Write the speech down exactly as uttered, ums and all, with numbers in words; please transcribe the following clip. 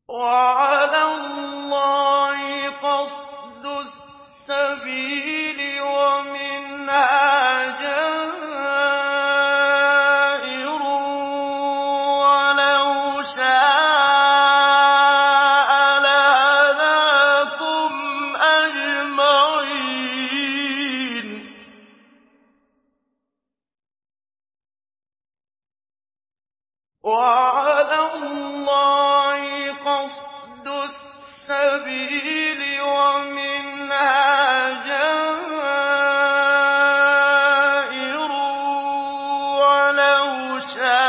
وَعَلَى اللَّهِ قَصْدُ السَّبِيلِ وَمِنْهَا جَائِرٌ ۚ وَلَوْ شَاءَ لَهَدَاكُمْ أَجْمَعِينَ وَعَلَى اللَّهِ قَصْدُ السَّبِيلِ وَمِنْهَا جَائِرٌ ۚ وَلَوْ شَاءَ